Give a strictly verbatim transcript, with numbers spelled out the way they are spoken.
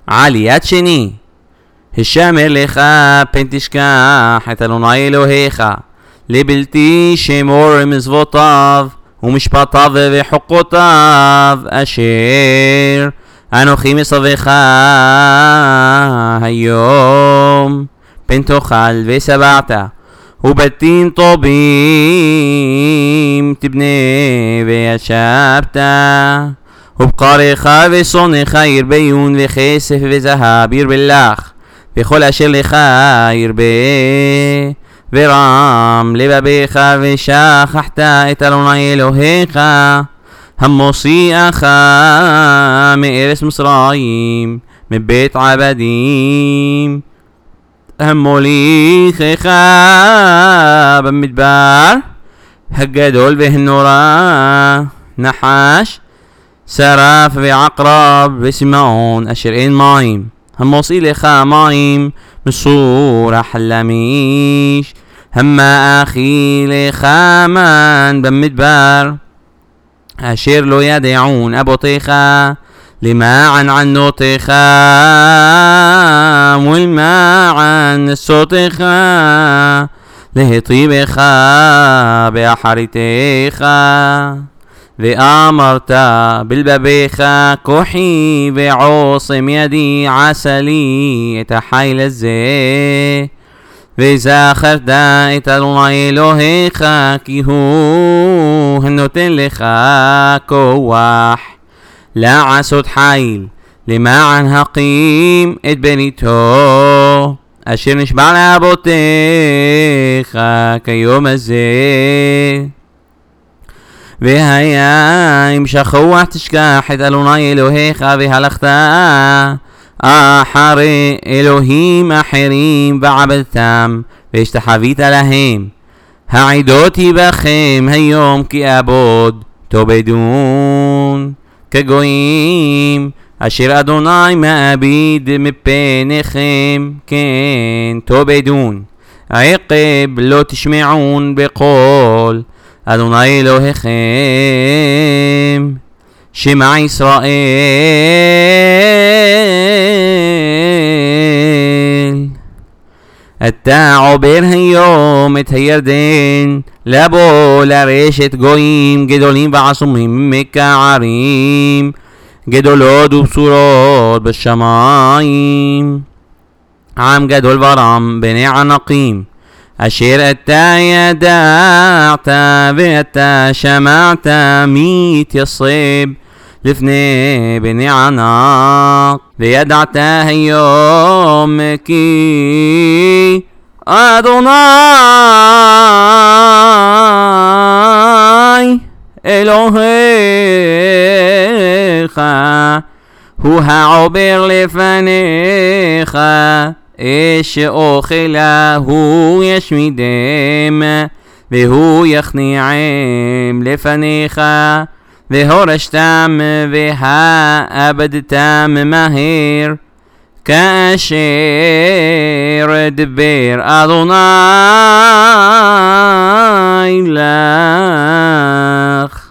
עליית שני. השמר לך פן תשכח את אדוני אלוהיך, לבלתי שמור מצוותיו ומשפטיו וחוקותיו אשר אנוכי מצווך היום, פן תאכל ושבעת, ובתים טובים תבנה וישבת, ובקריך ושונאך ירביון, וכסף וזהב ירבה לך, וכל אשר לך ירבה, ורם לבביך ושכחת את אדוני אלוהיך המוציאך מארץ מצרים, מבית עבדים, המוליכך במדבר הגדול והנורא, נחש, שרף ועקרב ושמעון, אשר אין מים, המוציא לך מים מסור החלמיש, המה אחי לך מן במדבר, אשר לא ידעון אבותיך, למען ענותיך ולמען נשותיך, להיטיבך באחריתך. ואמרת בלבביך, כוחי ועוצם ידי עשה לי את החיל הזה, וזכרת את אדוני אלוהיך, כי הוא הנותן לך כוח לעשות חיל, למען הקים את בריתו אשר נשבע לאבותיך כיום הזה. והיה אם שכוח תשכח את אדוני אלוהיך, והלכת אחרי אלוהים אחרים ועבדתם והשתחווית להם, העדותי בכם היום כי אבוד תאבדון כגויים, אשר אדוני מעביד מפניכם כן תאבדון. עקב לא תשמעון בקול אדוני אלוהיכם, שמע ישראל. אתה עובר היום את הירדן, לבוא לרשת גויים גדולים ועצומים, מכערים גדולות ובשורות בשמיים, עם גדול ורם בני ענקים, אשר אתה ידעת ואתה שמעת מי יתייצב לפני בני ענק, וידעת היום כי אדוני אלוהיך הוא העובר לפניך, אש אוכלה הוא ישמידם, והוא יכניעם לפניך, והורשתם והאבדתם מהר, כאשר דבר אדוני לך.